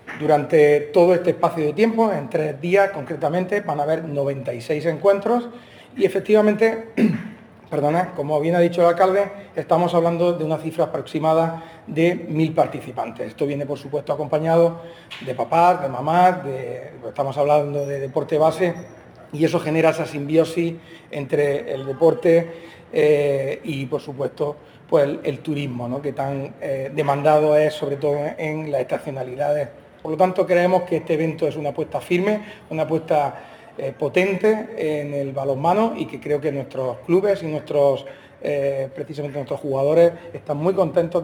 Durante todo este espacio de tiempo, en 3 días concretamente, van a haber 96 encuentros y efectivamente, perdona, como bien ha dicho el alcalde, estamos hablando de una cifra aproximada de 1000 participantes. Esto viene, por supuesto, acompañado de papás, de mamás, estamos hablando de deporte base y eso genera esa simbiosis entre el deporte y, por supuesto, pues el turismo, ¿no?, que tan demandado es, sobre todo en las estacionalidades. Por lo tanto, creemos que este evento es una apuesta firme, una apuesta potente en el balonmano y que creo que nuestros clubes y precisamente nuestros jugadores están muy contentos